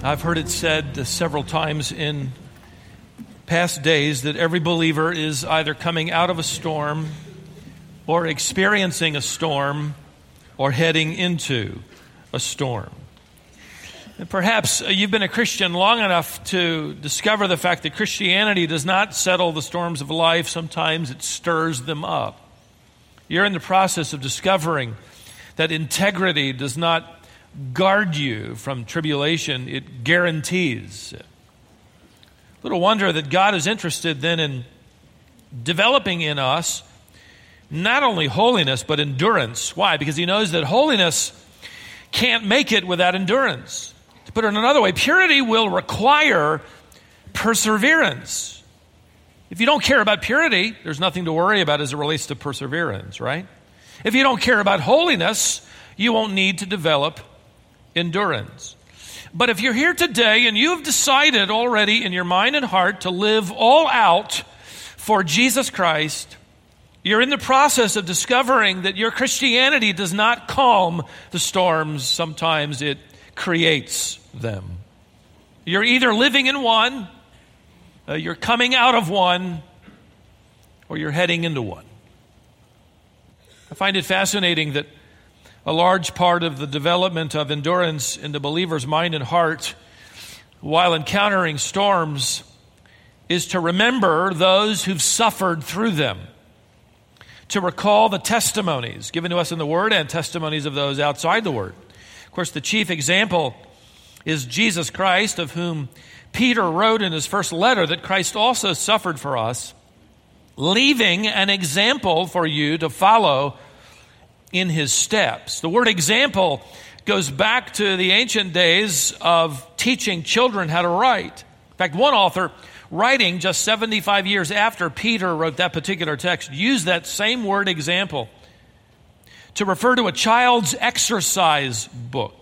I've heard it said several times in past days that every believer is either coming out of a storm or experiencing a storm or heading into a storm. And perhaps you've been a Christian long enough to discover the fact that Christianity does not settle the storms of life. Sometimes it stirs them up. You're in the process of discovering that integrity does not guard you from tribulation, it guarantees. Little wonder that God is interested then in developing in us not only holiness but endurance. Why? Because he knows that holiness can't make it without endurance. To put it another way, purity will require perseverance. If you don't care about purity, there's nothing to worry about as it relates to perseverance, right? If you don't care about holiness, you won't need to develop endurance. But if you're here today and you've decided already in your mind and heart to live all out for Jesus Christ, you're in the process of discovering that your Christianity does not calm the storms. Sometimes it creates them. You're either living in one, you're coming out of one, or you're heading into one. I find it fascinating that a large part of the development of endurance in the believer's mind and heart while encountering storms is to remember those who've suffered through them, to recall the testimonies given to us in the Word and testimonies of those outside the Word. Of course, the chief example is Jesus Christ, of whom Peter wrote in his first letter that Christ also suffered for us, leaving an example for you to follow in his steps. The word example goes back to the ancient days of teaching children how to write. In fact, one author, writing just 75 years after Peter wrote that particular text, used that same word example to refer to a child's exercise book.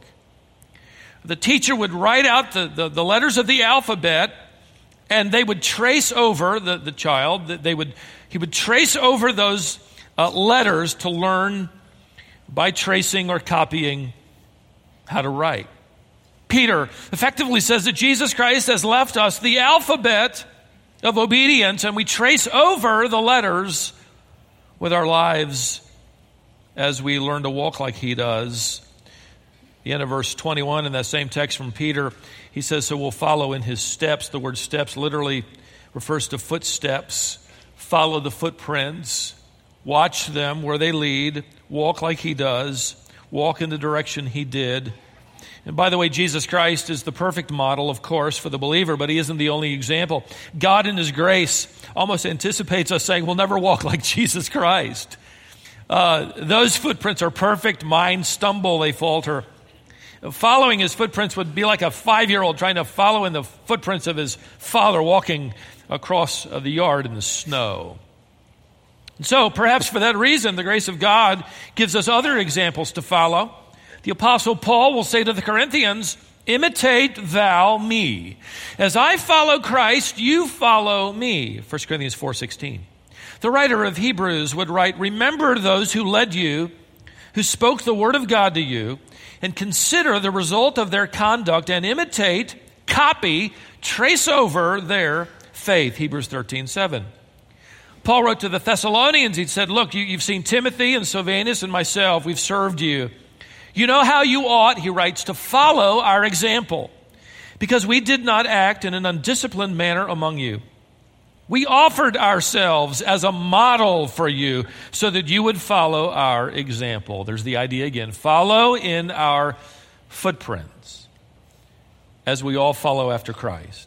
The teacher would write out the letters of the alphabet, and they would trace over the child. He would trace over those letters to learn by tracing or copying how to write. Peter effectively says that Jesus Christ has left us the alphabet of obedience, and we trace over the letters with our lives as we learn to walk like he does. The end of verse 21 in that same text from Peter, he says, so we'll follow in his steps. The word steps literally refers to footsteps. Follow the footprints. Watch them where they lead. Walk like he does. Walk in the direction he did. And by the way, Jesus Christ is the perfect model, of course, for the believer, but he isn't the only example. God in his grace almost anticipates us saying, we'll never walk like Jesus Christ. Those footprints are perfect. Mine stumble, they falter. Following his footprints would be like a 5-year-old trying to follow in the footprints of his father walking across the yard in the snow. And so, perhaps for that reason, the grace of God gives us other examples to follow. The Apostle Paul will say to the Corinthians, imitate thou me. As I follow Christ, you follow me. 1 Corinthians 4:16. The writer of Hebrews would write, remember those who led you, who spoke the word of God to you, and consider the result of their conduct and imitate, copy, trace over their faith. Hebrews 13:7. Paul wrote to the Thessalonians, he said, look, you've seen Timothy and Silvanus and myself, we've served you. You know how you ought, he writes, to follow our example, because we did not act in an undisciplined manner among you. We offered ourselves as a model for you so that you would follow our example. There's the idea again. Follow in our footprints as we all follow after Christ.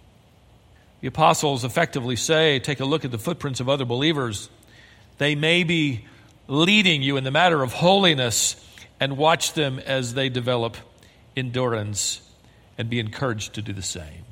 The apostles effectively say, take a look at the footprints of other believers. They may be leading you in the matter of holiness, and watch them as they develop endurance and be encouraged to do the same.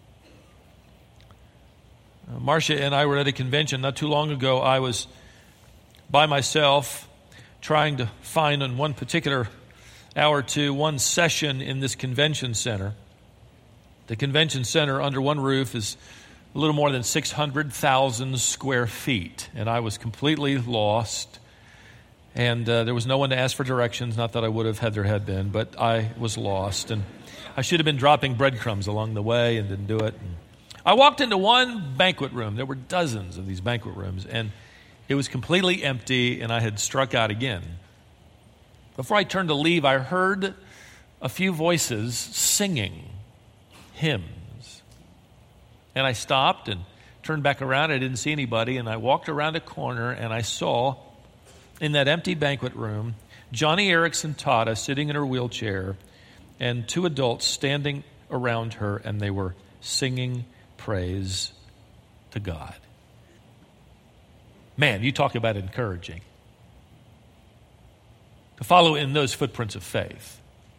Marcia and I were at a convention not too long ago. I was by myself trying to find in one particular hour to one session in this convention center. The convention center under one roof is a little more than 600,000 square feet, and I was completely lost. And there was no one to ask for directions, not that I would have had there had been, but I was lost. And I should have been dropping breadcrumbs along the way and didn't do it. And I walked into one banquet room. There were dozens of these banquet rooms, and it was completely empty, and I had struck out again. Before I turned to leave, I heard a few voices singing hymns. And I stopped and turned back around. I didn't see anybody, and I walked around a corner, and I saw in that empty banquet room Johnny Erickson Tata sitting in her wheelchair and two adults standing around her, and they were singing praise to God. Man, you talk about encouraging. To follow in those footprints of faith.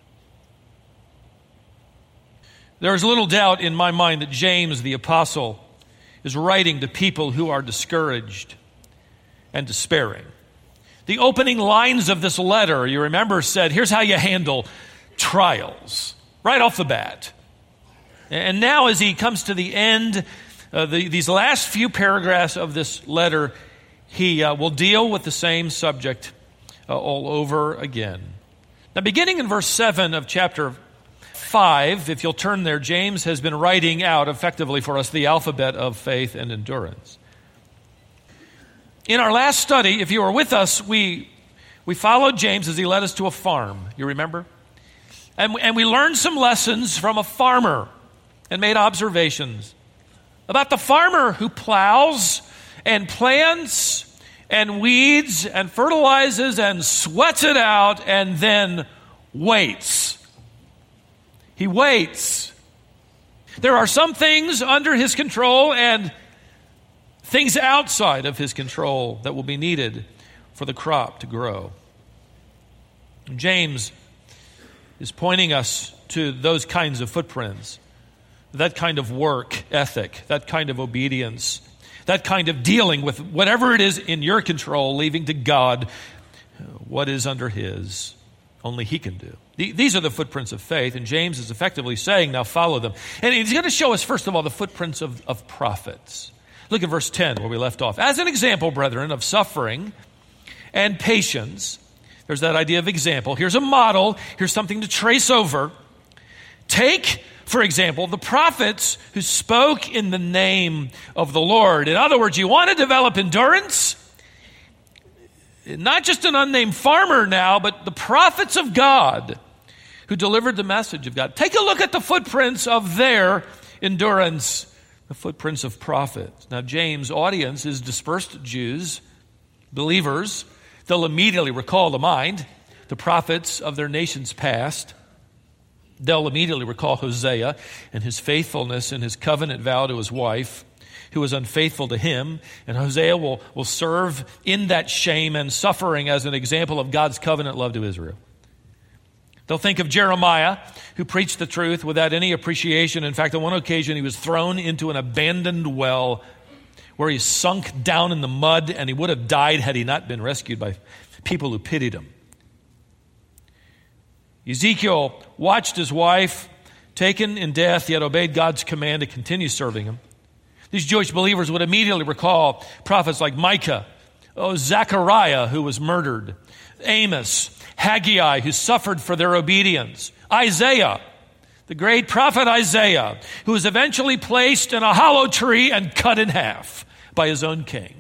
There is little doubt in my mind that James the apostle is writing to people who are discouraged and despairing. The opening lines of this letter, you remember, said, here's how you handle trials, right off the bat. And now as he comes to the end, these last few paragraphs of this letter, he will deal with the same subject all over again. Now, beginning in verse 7 of chapter 5, if you'll turn there, James has been writing out effectively for us the alphabet of faith and endurance. In our last study, if you were with us, we followed James as he led us to a farm. You remember? And we learned some lessons from a farmer and made observations about the farmer who plows and plants and weeds and fertilizes and sweats it out and then waits. He waits. There are some things under his control and things outside of his control that will be needed for the crop to grow. James is pointing us to those kinds of footprints, that kind of work ethic, that kind of obedience, that kind of dealing with whatever it is in your control, leaving to God what is under his. Only he can do. These are the footprints of faith, and James is effectively saying, now follow them. And he's going to show us, first of all, the footprints of prophets. Look at verse 10 where we left off. As an example, brethren, of suffering and patience, there's that idea of example. Here's a model. Here's something to trace over. Take, for example, the prophets who spoke in the name of the Lord. In other words, you want to develop endurance? Not just an unnamed farmer now, but the prophets of God who delivered the message of God. Take a look at the footprints of their endurance, the footprints of prophets. Now, James' audience is dispersed Jews, believers. They'll immediately recall to mind the prophets of their nation's past. They'll immediately recall Hosea and his faithfulness and his covenant vow to his wife, who was unfaithful to him. And Hosea will serve in that shame and suffering as an example of God's covenant love to Israel. They'll think of Jeremiah, who preached the truth without any appreciation. In fact, on one occasion, he was thrown into an abandoned well where he sunk down in the mud, and he would have died had he not been rescued by people who pitied him. Ezekiel watched his wife taken in death, yet obeyed God's command to continue serving him. These Jewish believers would immediately recall prophets like Micah, Zechariah, who was murdered, Amos, Haggai, who suffered for their obedience, Isaiah, the great prophet Isaiah, who was eventually placed in a hollow tree and cut in half by his own king.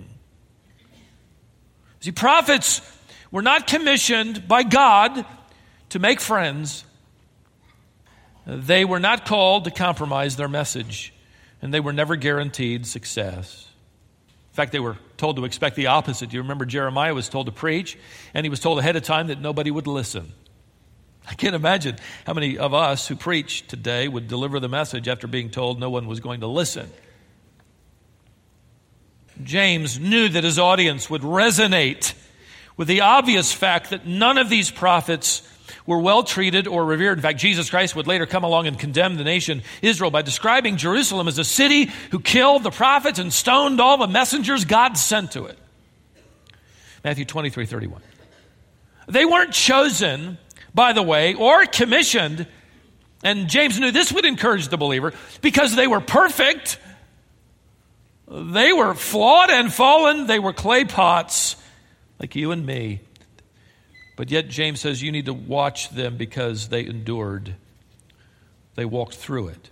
See, prophets were not commissioned by God to make friends. They were not called to compromise their message, and they were never guaranteed success. In fact, they were told to expect the opposite. You remember Jeremiah was told to preach, and he was told ahead of time that nobody would listen. I can't imagine how many of us who preach today would deliver the message after being told no one was going to listen. James knew that his audience would resonate with the obvious fact that none of these prophets were well treated or revered. In fact, Jesus Christ would later come along and condemn the nation Israel by describing Jerusalem as a city who killed the prophets and stoned all the messengers God sent to it. Matthew 23:31. They weren't chosen, by the way, or commissioned, and James knew this would encourage the believer, because they were perfect. They were flawed and fallen. They were clay pots like you and me. But yet James says you need to watch them because they endured They walked through it.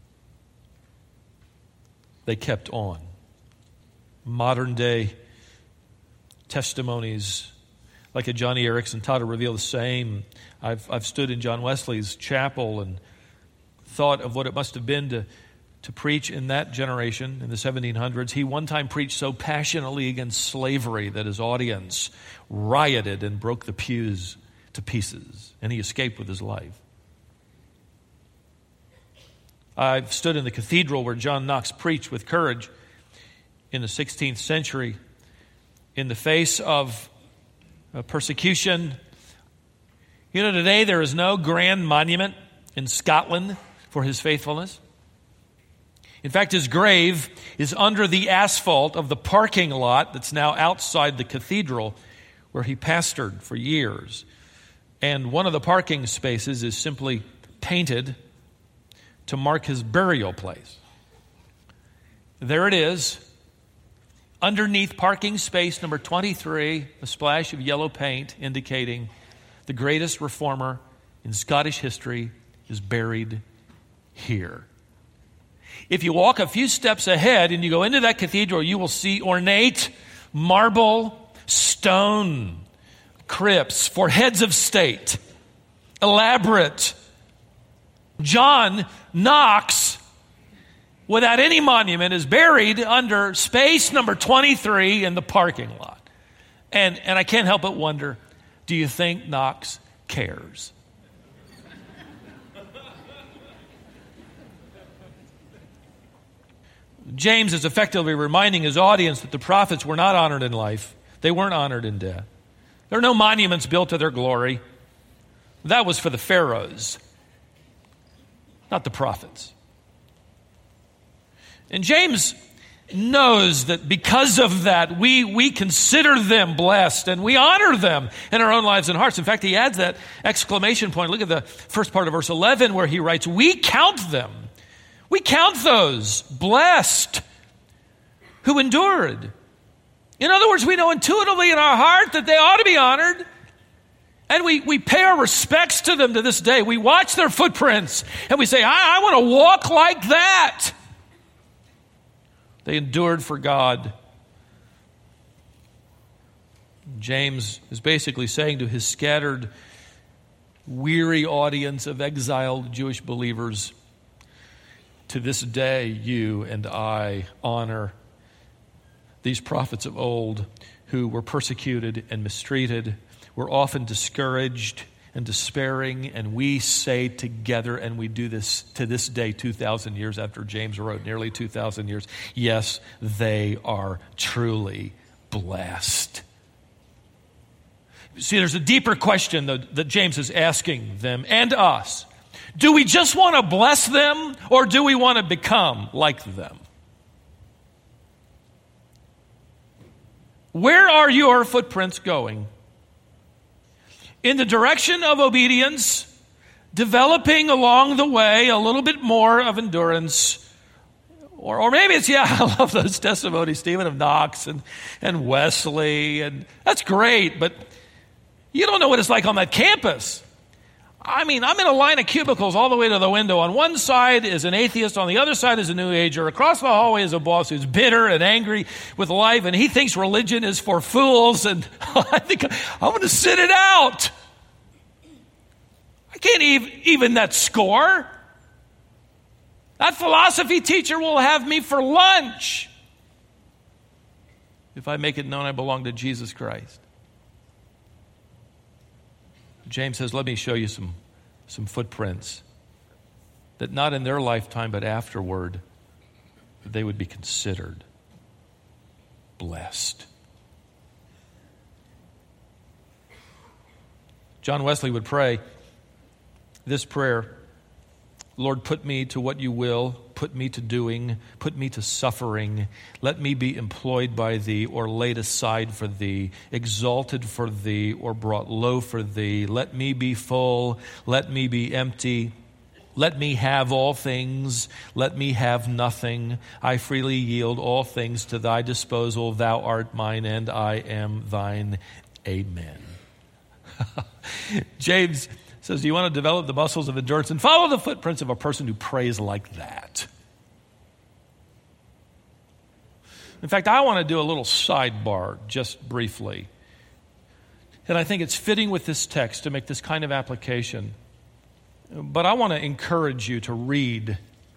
They kept on. Modern day testimonies like a Johnny Erickson taught to reveal the same. I've stood in John Wesley's chapel and thought of what it must have been to preach in that generation, in the 1700s. He one time preached so passionately against slavery that his audience rioted and broke the pews to pieces, and he escaped with his life. I've stood in the cathedral where John Knox preached with courage in the 16th century in the face of persecution. You know, today there is no grand monument in Scotland for his faithfulness. In fact, his grave is under the asphalt of the parking lot that's now outside the cathedral where he pastored for years. And one of the parking spaces is simply painted to mark his burial place. There it is. Underneath parking space number 23, a splash of yellow paint indicating the greatest reformer in Scottish history is buried here. If you walk a few steps ahead and you go into that cathedral, you will see ornate marble stone crypts for heads of state. Elaborate. John Knox, without any monument, is buried under space number 23 in the parking lot. And I can't help but wonder, do you think Knox cares? James is effectively reminding his audience that the prophets were not honored in life. They weren't honored in death. There are no monuments built to their glory. That was for the pharaohs, not the prophets. And James knows that because of that, we consider them blessed and we honor them in our own lives and hearts. In fact, he adds that exclamation point. Look at the first part of verse 11 where he writes, we count them. We count those blessed who endured. In other words, we know intuitively in our heart that they ought to be honored. And we pay our respects to them to this day. We watch their footprints and we say, I want to walk like that. They endured for God. James is basically saying to his scattered, weary audience of exiled Jewish believers, to this day, you and I honor these prophets of old who were persecuted and mistreated, were often discouraged and despairing, and we say together, and we do this to this day, 2,000 years after James wrote, nearly 2,000 years, yes, they are truly blessed. See, there's a deeper question that James is asking them and us. Do we just want to bless them, or do we want to become like them? Where are your footprints going? In the direction of obedience, developing along the way a little bit more of endurance, or maybe it's, I love those testimonies, Stephen, of Knox and Wesley, and that's great, but you don't know what it's like on that campus. I mean, I'm in a line of cubicles all the way to the window. On one side is an atheist. On the other side is a New Ager. Across the hallway is a boss who's bitter and angry with life, and he thinks religion is for fools, and I think I'm going to sit it out. I can't even that score. That philosophy teacher will have me for lunch if I make it known I belong to Jesus Christ. James says, let me show you some footprints that not in their lifetime but afterward they would be considered blessed. John Wesley would pray this prayer, Lord, put me to what you will, put me to doing, put me to suffering. Let me be employed by thee or laid aside for thee, exalted for thee or brought low for thee. Let me be full, let me be empty. Let me have all things, let me have nothing. I freely yield all things to thy disposal. Thou art mine and I am thine. Amen. James says, do you want to develop the muscles of endurance? And follow the footprints of a person who prays like that. In fact, I want to do a little sidebar just briefly. And I think it's fitting with this text to make this kind of application. But I want to encourage you to read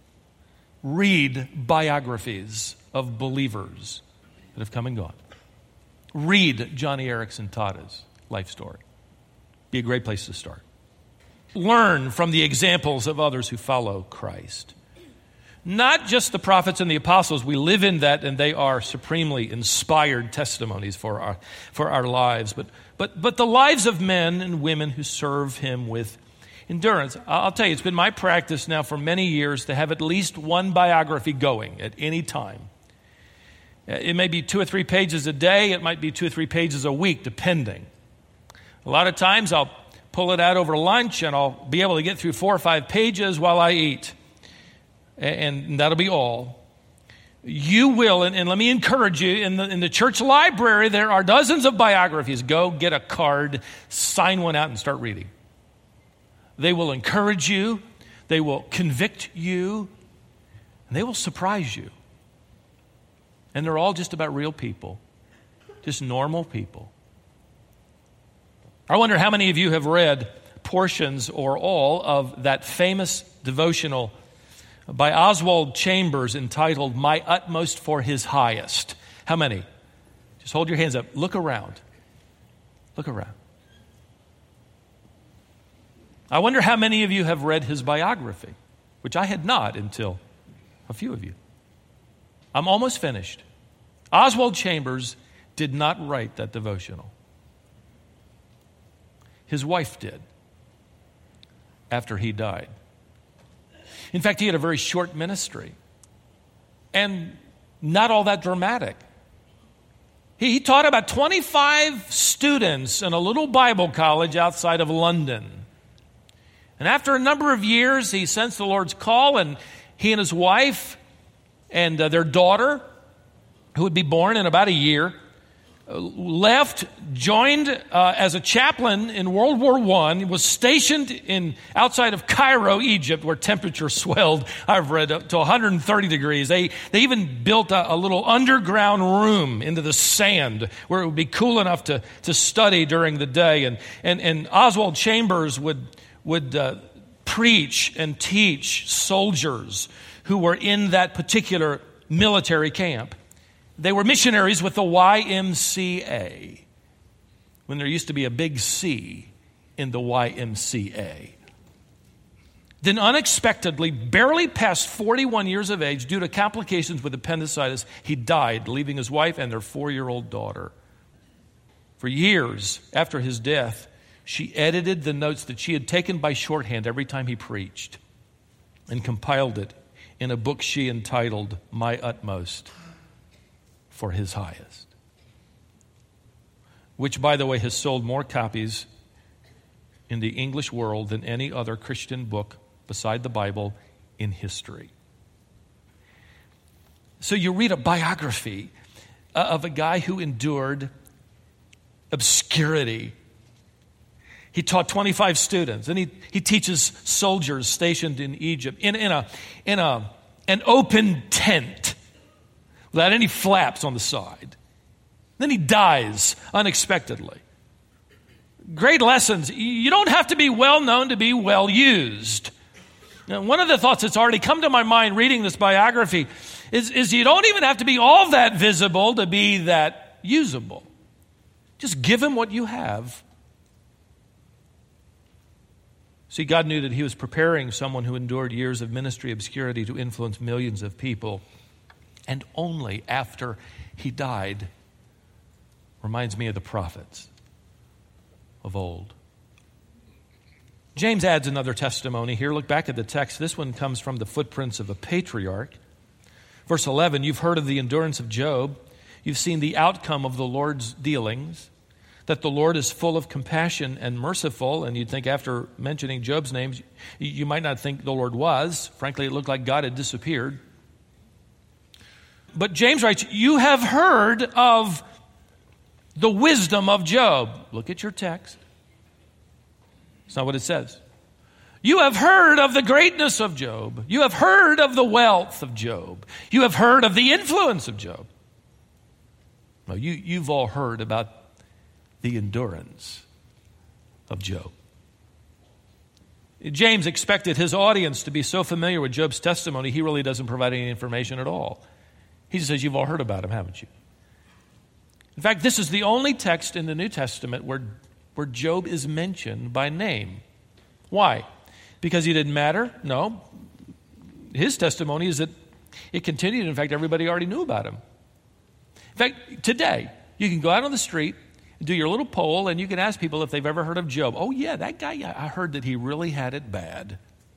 biographies of believers that have come and gone. Read Johnny Erickson Tada's life story. Be a great place to start. Learn from the examples of others who follow Christ. Not just the prophets and the apostles. We live in that, and they are supremely inspired testimonies for our lives. But the lives of men and women who serve him with endurance. I'll tell you, it's been my practice now for many years to have at least one biography going at any time. It may be 2 or 3 pages a day. It might be 2 or 3 pages a week, depending. A lot of times I'll pull it out over lunch, and I'll be able to get through 4 or 5 pages while I eat. And that'll be all. You will, and let me encourage you, in the church library, there are dozens of biographies. Go get a card, sign one out, and start reading. They will encourage you. They will convict you. And they will surprise you. And they're all just about real people. Just normal people. I wonder how many of you have read portions or all of that famous devotional by Oswald Chambers entitled, My Utmost for His Highest. How many? Just hold your hands up. Look around. Look around. I wonder how many of you have read his biography, which I had not until a few of you. I'm almost finished. Oswald Chambers did not write that devotional. His wife did after he died. In fact, he had a very short ministry and not all that dramatic. He taught about 25 students in a little Bible college outside of London. And after a number of years, he sensed the Lord's call, and he and his wife and their daughter, who would be born in about a year, left, joined as a chaplain in World War I, was stationed outside of Cairo, Egypt, where temperatures swelled, I've read, up to 130 degrees. They even built a little underground room into the sand where it would be cool enough to study during the day. And Oswald Chambers would preach and teach soldiers who were in that particular military camp. They were missionaries with the YMCA, when there used to be a big C in the YMCA. Then unexpectedly, barely past 41 years of age, due to complications with appendicitis, he died, leaving his wife and their 4-year-old daughter. For years after his death, she edited the notes that she had taken by shorthand every time he preached and compiled it in a book she entitled, My Utmost for His Highest, which, by the way, has sold more copies in the English world than any other Christian book beside the Bible in history. So you read a biography of a guy who endured obscurity. He taught 25 students, and he teaches soldiers stationed in Egypt in an open tent without any flaps on the side. Then he dies unexpectedly. Great lessons. You don't have to be well known to be well used. Now, one of the thoughts that's already come to my mind reading this biography is you don't even have to be all that visible to be that usable. Just give him what you have. See, God knew that he was preparing someone who endured years of ministry obscurity to influence millions of people. And only after he died, reminds me of the prophets of old. James adds another testimony here. Look back at the text. This one comes from the footprints of a patriarch. Verse 11, you've heard of the endurance of Job. You've seen the outcome of the Lord's dealings, that the Lord is full of compassion and merciful. And you'd think after mentioning Job's names, you might not think the Lord was. Frankly, it looked like God had disappeared. But James writes, you have heard of the wisdom of Job. Look at your text. It's not what it says. You have heard of the greatness of Job. You have heard of the wealth of Job. You have heard of the influence of Job. No, you've all heard about the endurance of Job. James expected his audience to be so familiar with Job's testimony, he really doesn't provide any information at all. He just says, you've all heard about him, haven't you? In fact, this is the only text in the New Testament where Job is mentioned by name. Why? Because he didn't matter? No. His testimony is that it continued. In fact, everybody already knew about him. In fact, today, you can go out on the street, do your little poll, and you can ask people if they've ever heard of Job. Oh, yeah, that guy, I heard that he really had it bad.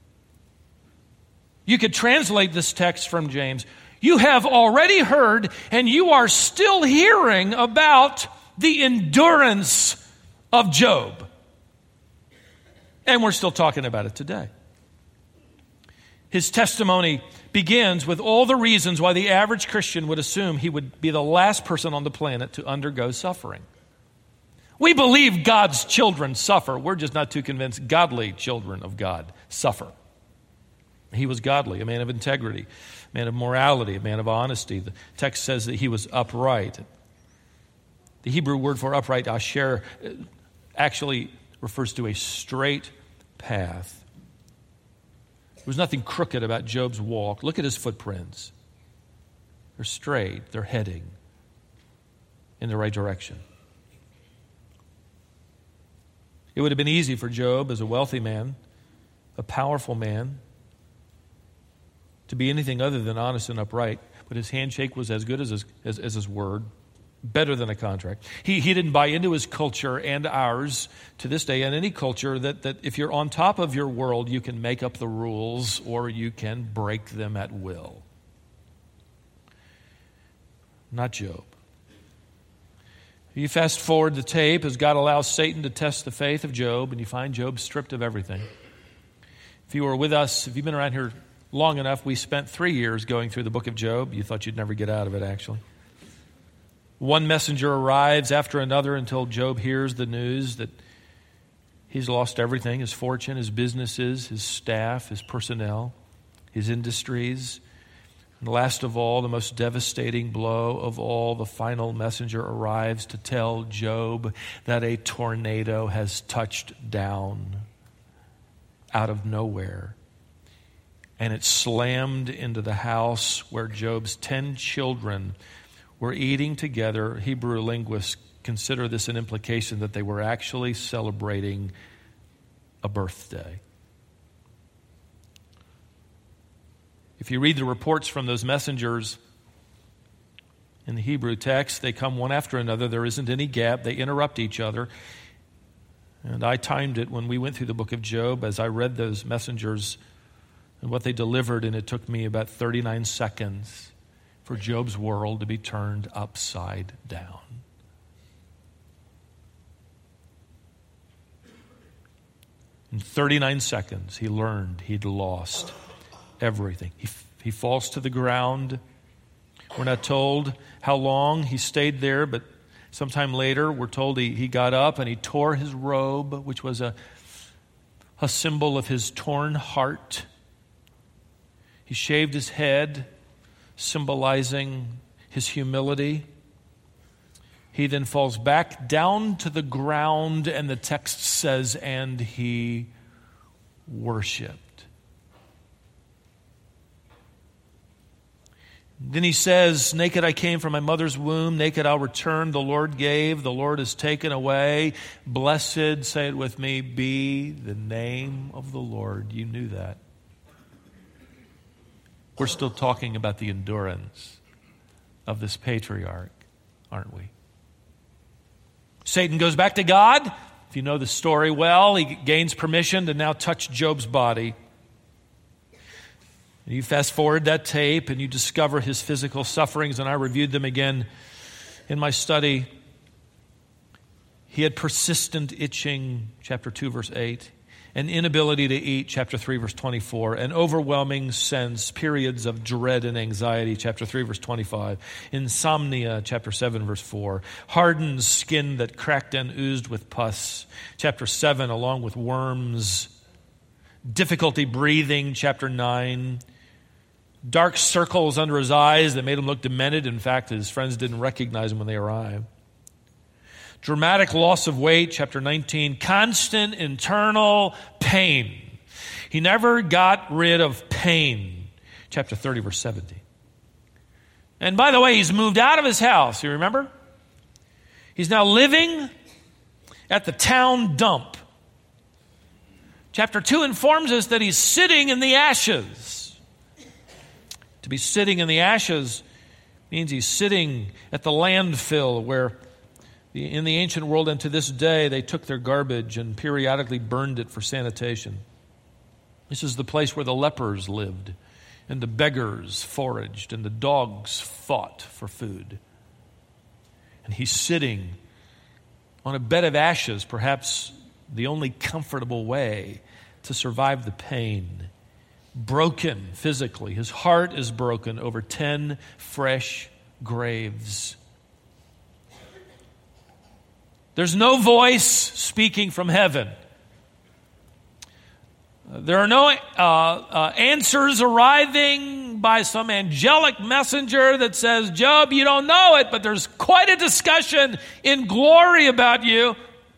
You could translate this text from James. You have already heard, and you are still hearing about the endurance of Job. And we're still talking about it today. His testimony begins with all the reasons why the average Christian would assume he would be the last person on the planet to undergo suffering. We believe God's children suffer. We're just not too convinced godly children of God suffer. He was godly, a man of integrity, a man of morality, a man of honesty. The text says that he was upright. The Hebrew word for upright, asher, actually refers to a straight path. There was nothing crooked about Job's walk. Look at his footprints. They're straight. They're heading in the right direction. It would have been easy for Job as a wealthy man, a powerful man, to be anything other than honest and upright. But his handshake was as good as his word, better than a contract. He didn't buy into his culture and ours to this day, and any culture, that if you're on top of your world, you can make up the rules or you can break them at will. Not Job. You fast forward the tape as God allows Satan to test the faith of Job, and you find Job stripped of everything. If you were with us, if you've been around here long enough, we spent 3 years going through the book of Job. You thought you'd never get out of it, actually. One messenger arrives after another until Job hears the news that he's lost everything, his fortune, his businesses, his staff, his personnel, his industries. And last of all, the most devastating blow of all, the final messenger arrives to tell Job that a tornado has touched down out of nowhere. And it slammed into the house where Job's 10 children were eating together. Hebrew linguists consider this an implication that they were actually celebrating a birthday. If you read the reports from those messengers in the Hebrew text, they come one after another. There isn't any gap. They interrupt each other. And I timed it when we went through the book of Job as I read those messengers and what they delivered, and it took me about 39 seconds for Job's world to be turned upside down. In 39 seconds, he learned he'd lost everything. He falls to the ground. We're not told how long he stayed there, but sometime later we're told he got up and he tore his robe, which was a symbol of his torn heart. He shaved his head, symbolizing his humility. He then falls back down to the ground, and the text says, and he worshiped. Then he says, naked I came from my mother's womb, naked I'll return. The Lord gave, the Lord has taken away. Blessed, say it with me, be the name of the Lord. You knew that. We're still talking about the endurance of this patriarch, aren't we? Satan goes back to God. If you know the story well, he gains permission to now touch Job's body. And you fast forward that tape and you discover his physical sufferings, and I reviewed them again in my study. He had persistent itching, chapter 2, verse 8. an inability to eat, chapter 3, verse 24, an overwhelming sense, periods of dread and anxiety, chapter 3, verse 25, insomnia, chapter 7, verse 4, hardened skin that cracked and oozed with pus, chapter 7, along with worms, difficulty breathing, chapter 9, dark circles under his eyes that made him look demented. In fact, his friends didn't recognize him when they arrived. Dramatic loss of weight, chapter 19, constant internal pain. He never got rid of pain, chapter 30, verse 70. And by the way, he's moved out of his house, you remember? He's now living at the town dump. Chapter 2 informs us that he's sitting in the ashes. To be sitting in the ashes means he's sitting at the landfill where in the ancient world and to this day, they took their garbage and periodically burned it for sanitation. This is the place where the lepers lived, and the beggars foraged, and the dogs fought for food. And he's sitting on a bed of ashes, perhaps the only comfortable way to survive the pain. Broken physically. His heart is broken over 10 fresh graves. There's no voice speaking from heaven. There are no answers arriving by some angelic messenger that says, Job, you don't know it, but there's quite a discussion in glory about you.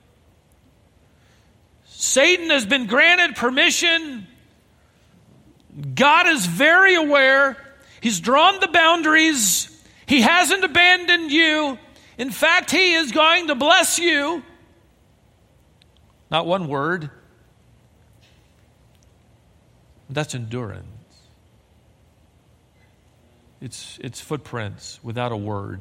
Satan has been granted permission. God is very aware. He's drawn the boundaries. He hasn't abandoned you. In fact, he is going to bless you. Not one word. That's endurance. It's footprints without a word.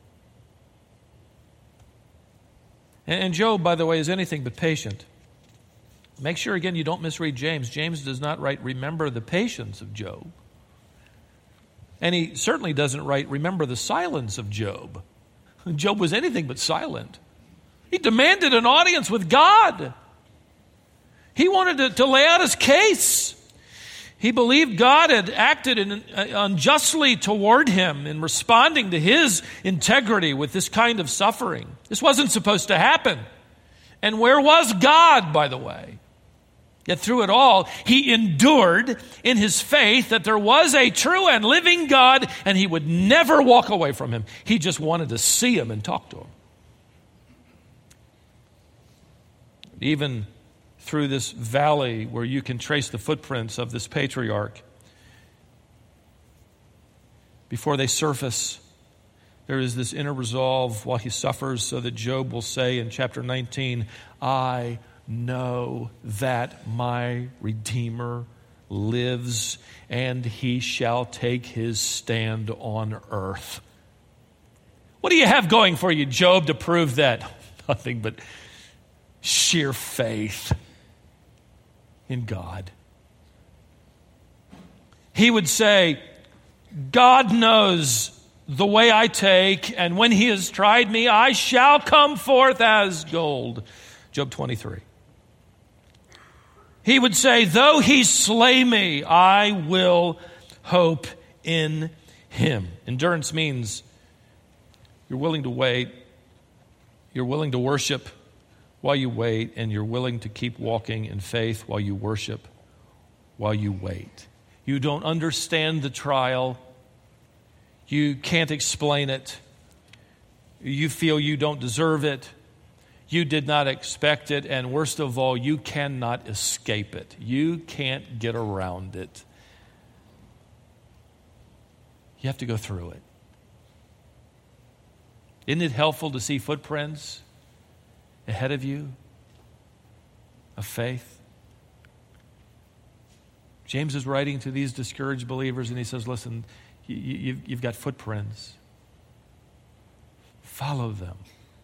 And Job, by the way, is anything but patient. Make sure, again, you don't misread James. James does not write, remember the patience of Job. And he certainly doesn't write, remember the silence of Job. Job was anything but silent. He demanded an audience with God. He wanted to lay out his case. He believed God had acted unjustly toward him in responding to his integrity with this kind of suffering. This wasn't supposed to happen. And where was God, by the way? Yet through it all, he endured in his faith that there was a true and living God, and he would never walk away from him. He just wanted to see him and talk to him. Even through this valley where you can trace the footprints of this patriarch, before they surface, there is this inner resolve while he suffers, so that Job will say in chapter 19, I know that my Redeemer lives, and he shall take his stand on earth. What do you have going for you, Job, to prove that? Nothing but sheer faith in God. He would say, God knows the way I take, and when he has tried me, I shall come forth as gold. Job 23. He would say, though he slay me, I will hope in him. Endurance means you're willing to wait, you're willing to worship while you wait, and you're willing to keep walking in faith while you worship, while you wait. You don't understand the trial. You can't explain it. You feel you don't deserve it. You did not expect it, and worst of all, you cannot escape it. You can't get around it. You have to go through it. Isn't it helpful to see footprints ahead of you of faith? James is writing to these discouraged believers, and he says, listen, you've got footprints. Follow them.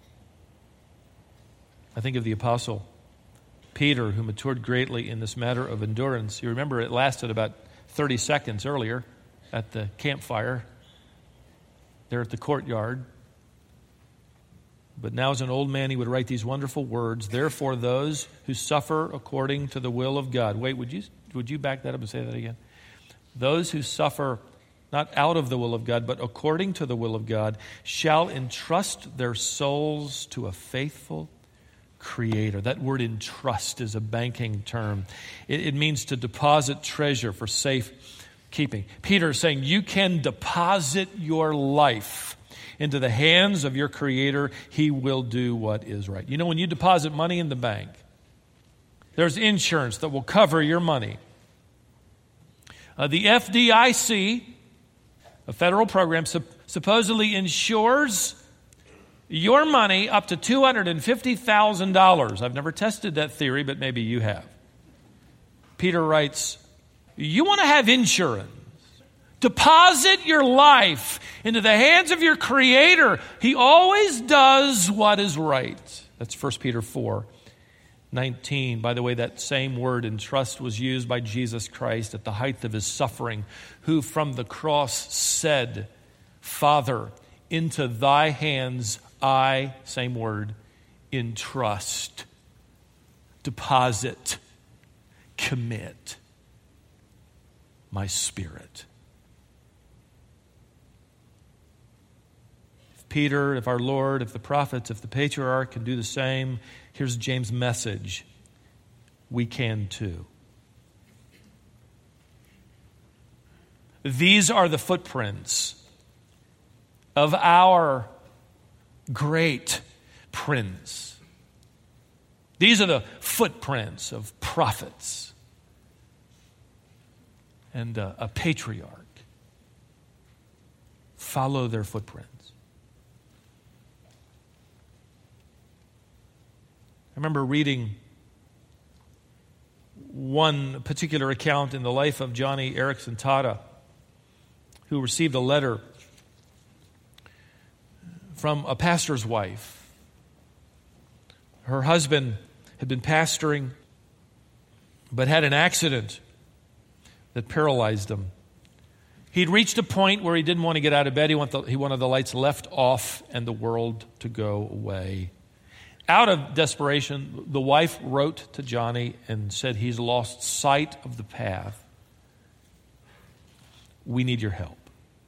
I think of the apostle Peter, who matured greatly in this matter of endurance. You remember it lasted about 30 seconds earlier at the campfire there at the courtyard. But now as an old man, he would write these wonderful words, therefore those who suffer according to the will of God. Wait, would you back that up and say that again? Those who suffer not out of the will of God, but according to the will of God, shall entrust their souls to a faithful Creator. That word entrust is a banking term. It means to deposit treasure for safe keeping. Peter is saying you can deposit your life into the hands of your Creator. He will do what is right. You know, when you deposit money in the bank, there's insurance that will cover your money. The FDIC, a federal program, supposedly insures your money up to $250,000. I've never tested that theory, but maybe you have. Peter writes, you want to have insurance. Deposit your life into the hands of your Creator. He always does what is right. That's 1 Peter 4:19. By the way, that same word entrust was used by Jesus Christ at the height of his suffering, who from the cross said, Father, into thy hands I, same word, entrust, deposit, commit my spirit. Peter, if our Lord, if the prophets, if the patriarch can do the same, here's James' message. We can too. These are the footprints of our great Prince. These are the footprints of prophets and a patriarch. Follow their footprints. I remember reading one particular account in the life of Johnny Erickson Tada, who received a letter from a pastor's wife. Her husband had been pastoring, but had an accident that paralyzed him. He'd reached a point where he didn't want to get out of bed. He wanted the lights left off and the world to go away. Out of desperation, the wife wrote to Johnny and said, he's lost sight of the path. We need your help.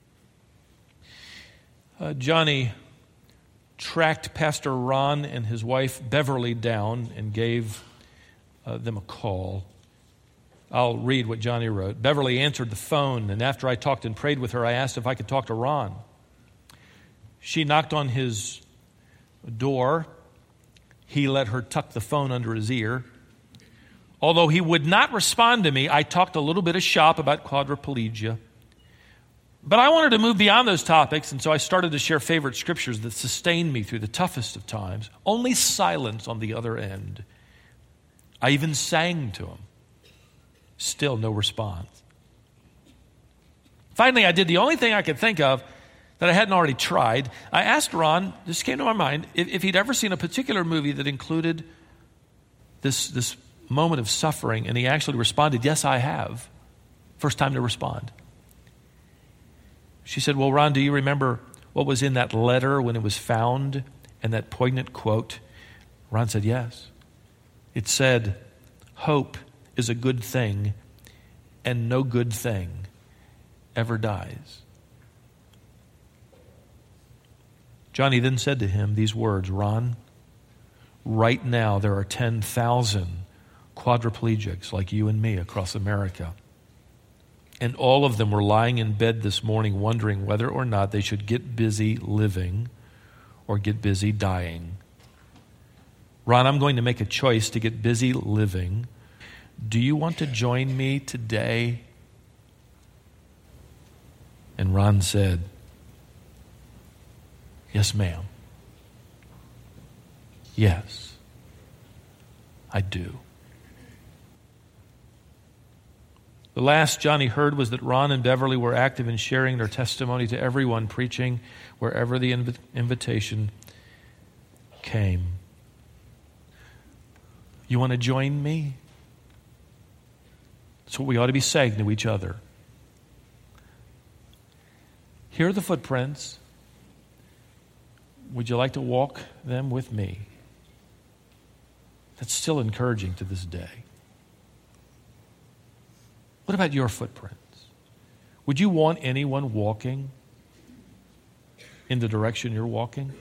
Johnny tracked Pastor Ron and his wife Beverly down and gave them a call. I'll read what Johnny wrote. Beverly answered the phone, and after I talked and prayed with her, I asked if I could talk to Ron. She knocked on his door. He let her tuck the phone under his ear. Although he would not respond to me, I talked a little bit of shop about quadriplegia. But I wanted to move beyond those topics, and so I started to share favorite scriptures that sustained me through the toughest of times. Only silence on the other end. I even sang to him. Still no response. Finally, I did the only thing I could think of that I hadn't already tried. I asked Ron, this came to my mind, if he'd ever seen a particular movie that included this moment of suffering, and he actually responded, yes, I have. First time to respond. She said, well, Ron, do you remember what was in that letter when it was found and that poignant quote? Ron said, yes. It said, hope is a good thing, and no good thing ever dies. Johnny then said to him these words, Ron, right now there are 10,000 quadriplegics like you and me across America. And all of them were lying in bed this morning wondering whether or not they should get busy living or get busy dying. Ron, I'm going to make a choice to get busy living. Do you want to join me today? And Ron said, yes, ma'am. Yes, I do. The last Johnny heard was that Ron and Beverly were active in sharing their testimony to everyone, preaching wherever the invitation came. You want to join me? That's what we ought to be saying to each other. Here are the footprints. Would you like to walk them with me? That's still encouraging to this day. What about your footprints? Would you want anyone walking in the direction you're walking?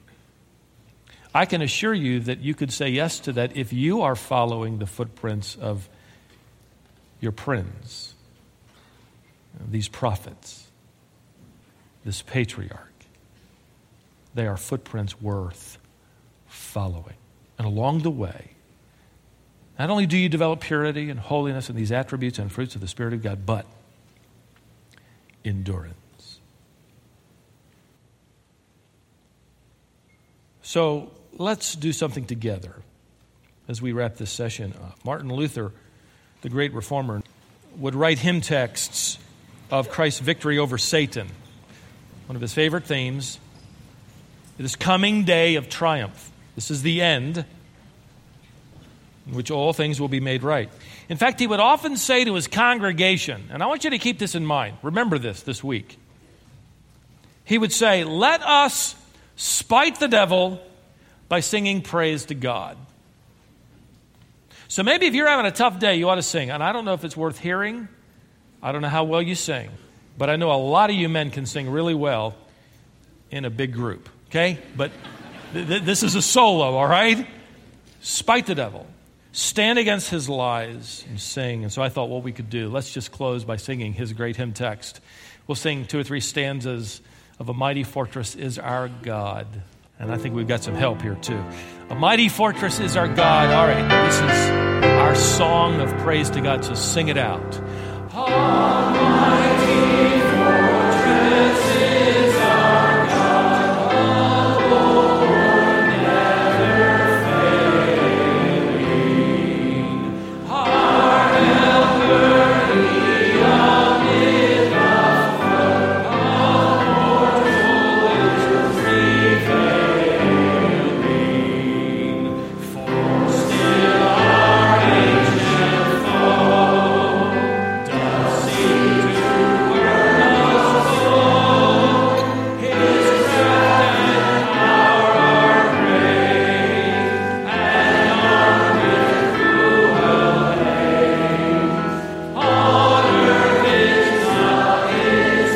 I can assure you that you could say yes to that if you are following the footprints of your friends, these prophets, this patriarch. They are footprints worth following. And along the way, not only do you develop purity and holiness and these attributes and fruits of the Spirit of God, but endurance. So let's do something together as we wrap this session up. Martin Luther, the great reformer, would write hymn texts of Christ's victory over Satan. One of his favorite themes, this coming day of triumph. This is the end in which all things will be made right. In fact, he would often say to his congregation, and I want you to keep this in mind, remember this week. He would say, let us spite the devil by singing praise to God. So maybe if you're having a tough day, you ought to sing. And I don't know if it's worth hearing. I don't know how well you sing. But I know a lot of you men can sing really well in a big group. Okay? But this is a solo, all right? Spite the devil. Stand against his lies and sing. And so I thought what we could do, let's just close by singing his great hymn text. We'll sing 2 or 3 stanzas of A Mighty Fortress is Our God. And I think we've got some help here too. A mighty fortress is our God. All right, this is our song of praise to God, so sing it out. Almighty fortress is our God, the Lord never failing. Our helper, He amid the flood, our mortal is prevailing. For still our ancient foe does seem to burn us low. His craft and power are great, and armed with cruel hate. On earth is not His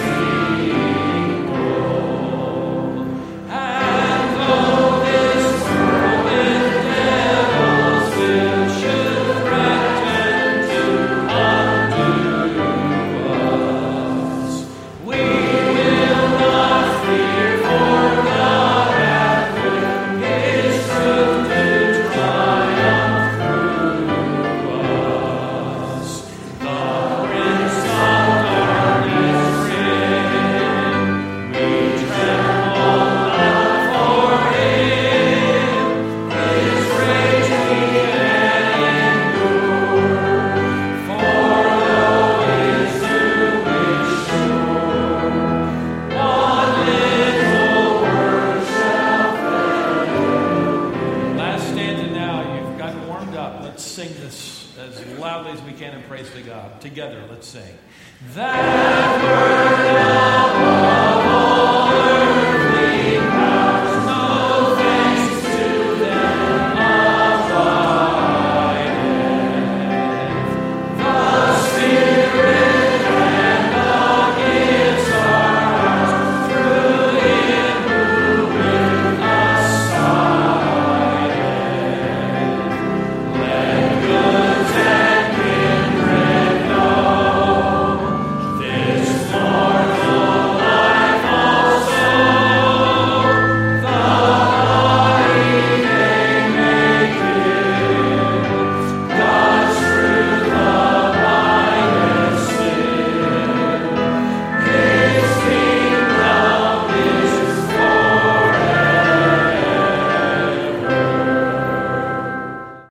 equal, and though this world with devils will should threaten to undo us, we will not fear, for God hath put His truth to triumph through us. The Prince of Darkness rid, we tremble not for Him. His rage we can endure, for though His doom is sure, one little word shall fail. Last stanza now. You've gotten warmed up. Let's sing this as loudly as we can in praise to God. Together, let's sing. That word